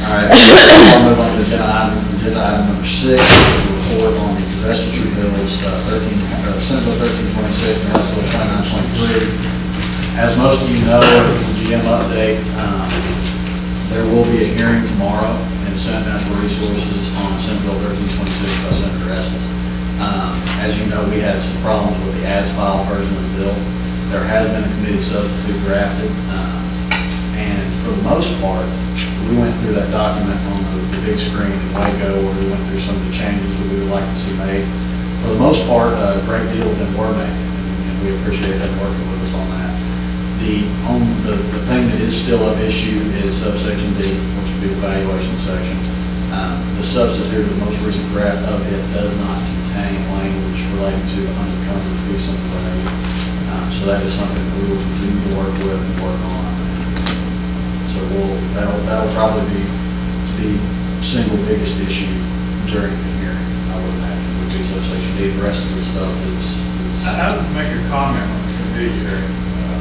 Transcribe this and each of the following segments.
All right, I'll move on to agenda item number 6, which is a report on the divestiture bills, Senate Bill 1326 and House Bill 2923. As most of you know, the GM update, there will be a hearing tomorrow in Senate Natural Resources on Senate Bill 1326 by Senator Estes. As you know, we had some problems with the as-filed version of the bill. There has been a committee substitute drafted, and for the most part, we went through that document on the big screen in Waco, where we went through some of the changes that we would like to see made. For the most part, a great deal of them were made, and we appreciate them working with us on that. The thing that is still of issue is subsection D, which would be the valuation section. The substitute of the most recent draft of it does not contain language relating to the unencumbered piece of the value. So that is something that we will continue to work with and work on. So that'll probably be the single biggest issue during the hearing, I would imagine, would be subsection D. The rest of the stuff is I would make a comment on the committee hearing.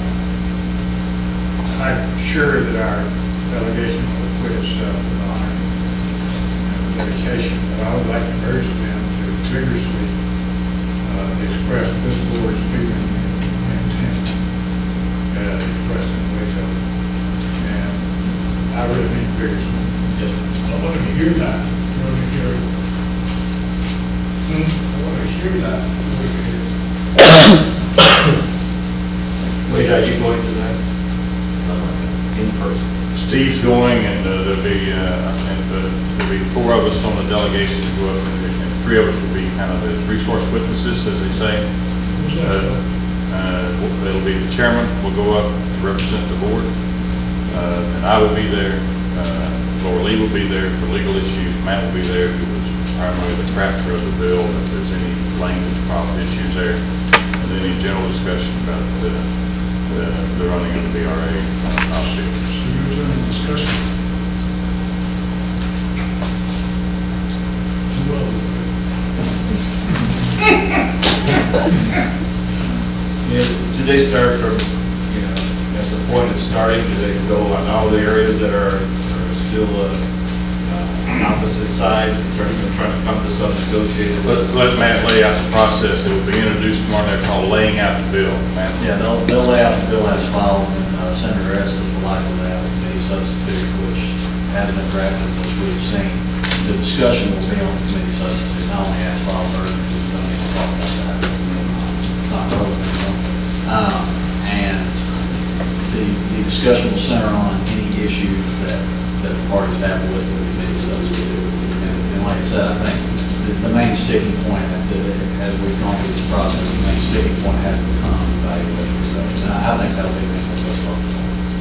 I'm sure that our delegation will quit itself with honor and dedication, but I would like to urge them to vigorously express this board's feeling and intent as expressed in Waco. And I really mean vigorously. Yes. I want to hear that. I want to hear it. I want to hear that. Wait, are you going to that? In person? Steve's going, and there'll be 4 of us on the delegation to go up, and 3 of us will be kind of the resource witnesses, as they say. It'll be the chairman will go up to represent the board, and I will be there. Laura Lee will be there for legal issues. Matt will be there, who was primarily the crafter of the bill, if there's any language problem issues there, and then any general discussion about the running of the BRA policy. Discussion. Do they start from, at the point of starting, do they go on all the areas that are still on opposite sides, trying to come to some negotiated? Let Matt lay out the process. It will be introduced tomorrow. They're called laying out the bill. Matt. Yeah, they'll lay out the bill as filed, and Senator Estes will likely lay out a committee substitute, which has been drafted, which we've seen. The discussion will be on the committee substitute, not only as filed version, because we don't need to talk about that. It's not relevant. And the discussion will center on any issues that the parties have with the committee substitute. And like I said, I think the main sticking point, as we've gone through this process, the main sticking point has become evaluation section. And I think that'll be the main focus.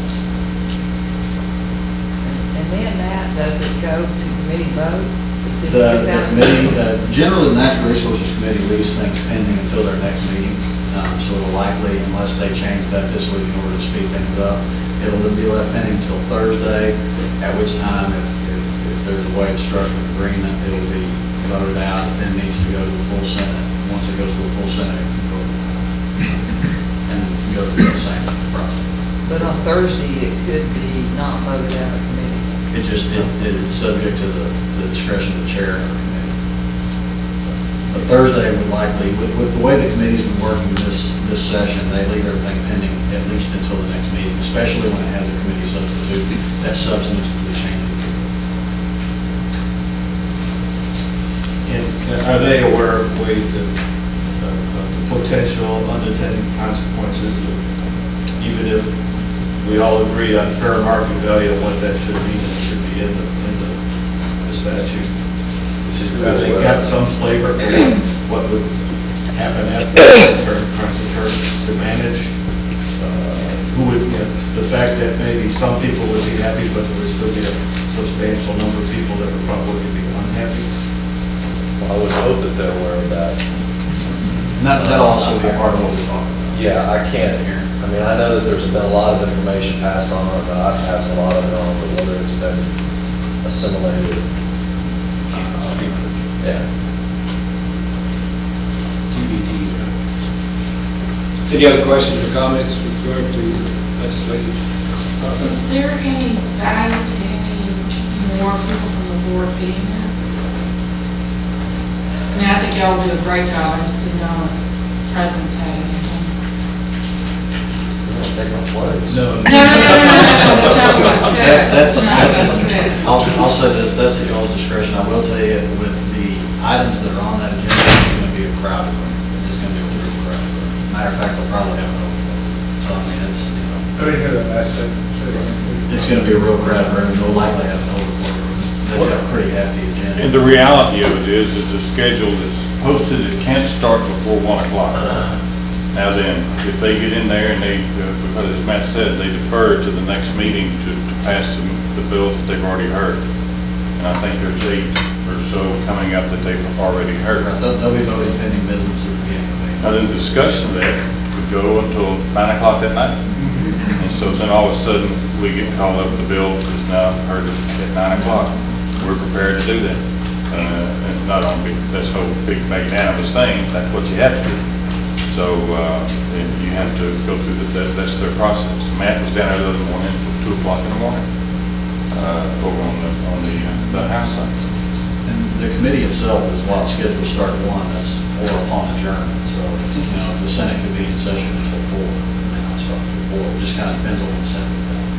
And then Matt, does it go to committee vote to see if The it's out? committee, generally the Natural Resources Committee leaves things pending until their next meeting. So it'll likely, unless they change that this week in order to speed things up, it'll be left pending until Thursday, at which time if there's a way to structure an agreement, it'll be voted out. It then needs to go to the full Senate. Once it goes to the full Senate, it can go and go through the same process. But on Thursday, it could be not voted out of committee. It's subject to the discretion of the chair of the committee. But Thursday would likely, with the way the committee's been working this session, they leave everything pending at least until the next meeting, especially when it has a committee substitute that substantively changes. And are they aware of the potential unintended consequences of, even if we all agree on fair market value of what that should mean, and it should be in the statute? Have they got some flavor for what would happen after to manage? Who would, the fact that maybe some people would be happy, but there would still be a substantial number of people that would probably be unhappy? Well, I would hope that they're aware of that. And that'll also be part of what we talk about. Yeah, I can't. I mean, I know that there's been a lot of information passed on, and I've passed a lot of it on, but whether it's been assimilated, yeah. Any other questions or comments with regard to legislative process? Is there any value to any more are people from the board being there? I mean, I think y'all do a great job, I just didn't know if presence had anything. You want to take my place? No. No, that's not what I said. That's, not what I said. I'll say this, that's at y'all's discretion. I will tell you, with the items that are on that agenda, it's gonna be a crowded room. It's gonna be a real crowded room. Matter of fact, they'll probably have an overflow. So, I mean, it's, you know, I didn't hear that last time. it's gonna be a real crowded room. They'll likely have an overflow room. They've got a pretty hefty agenda. And the reality of it is, it's a schedule that's posted, it can't start before 1 o'clock. Now then, if they get in there and they, because as Matt said, they defer to the next meeting to pass the bills that they've already heard. And I think there's 8 or so coming up that they've already heard. They'll be voting pending business at the beginning of the meeting. Now then, discussion there could go until 9 o'clock that night. And so then all of a sudden, we get called up, the bill is now heard at 9 o'clock. We're prepared to do that. And not only this whole big magnanimous thing, that's what you have to do. So, and you have to go through that's their process. Matt was down there the other morning till 2 o'clock in the morning, over on the house side. And the committee itself is, while it's scheduled to start at 1, that's or upon adjournment. So, you know, the Senate could be in session until 4, and then I'll start at 4. It just kind of depends on the Senate.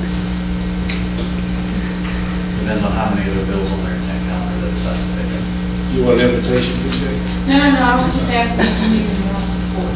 Depends on how many other bills on their 10 calendar they decide to take up. You want an invitation, BJ? No, I was just asking if anyone else support.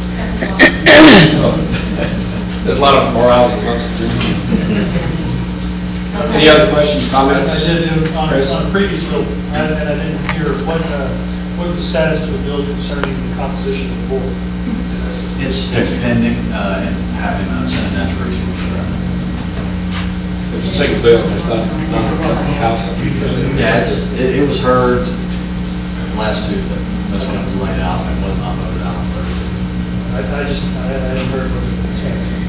There's a lot of morality amongst the group. Any other questions, comments? I did, Chris? on a previous bill, and I didn't hear, what is the status of the bill concerning the composition of the board? It's pending, and having a Senate natural resources director. It's a single bill, it's not the House. Yeah, it was heard last Tuesday. That's when it was laid out, and it was not voted out on Thursday. I hadn't heard what the status is.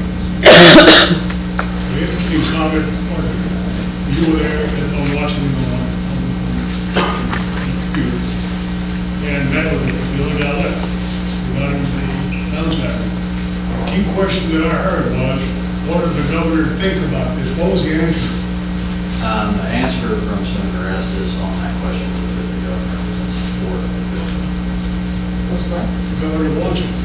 We have a few comments, or you were there and I'm watching them on the computer. And that was the other guy left, regarding the contract. The key question that I heard was, what does the governor think about this? What was the answer? The answer from Senator Estes on that question was that the governor was in support of the bill. Was what? The governor wants it.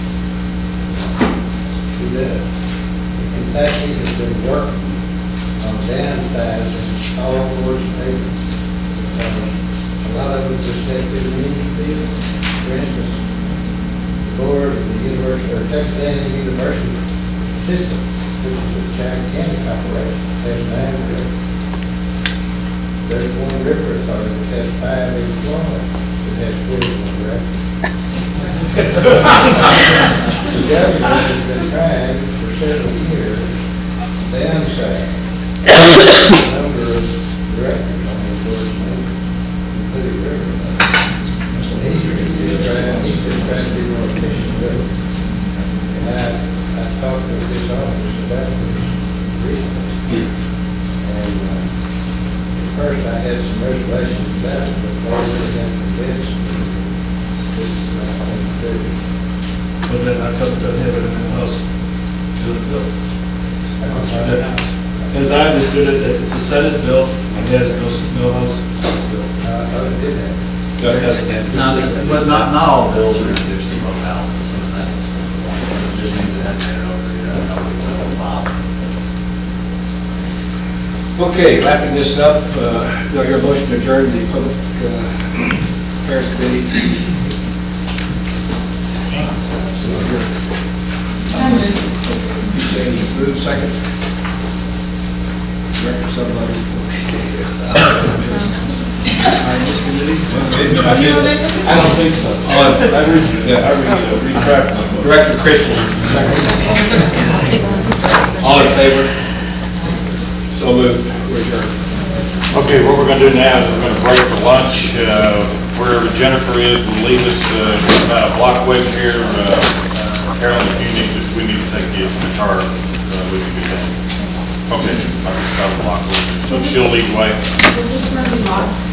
He does. In fact, he has been working on downsizing all boards and papers. A lot of them just take too many bills. For instance, the board of the University, or Texas A&M University system, which is a China County corporation, has 9 directors. There's one river authority that has 5 employees that has 41 directors. The governor has been trying for several years to downsize the number of directors on the board of members, including river authority. And he's been trying to be more efficient with it. And I talked with his office about this recently. And at first I had some reservations about it, but they really got convinced that this is the right thing to do. But then I come to have anything else to the bill. As I understood it, that it's a Senate bill, and there's no House bill. I thought it did have. No, it doesn't have. But not all bills are introduced in both houses, so that's the point. It just means it hasn't made it over yet. I know it's on file. Okay, wrapping this up, do I hear a motion to adjourn the Public Affairs Committee? I moved. James moved, second. Director, somebody. This committee? I don't think so. I retract my vote. Director Christian, second. All in favor? So moved, we're adjourned. Okay, what we're gonna do now is we're gonna break for lunch. Wherever Jennifer is, will leave us about a block away from here. Carolyn, if you need to, we need to take the car, we can do that. Okay, about a block away. So she'll lead the way. Will this room be locked?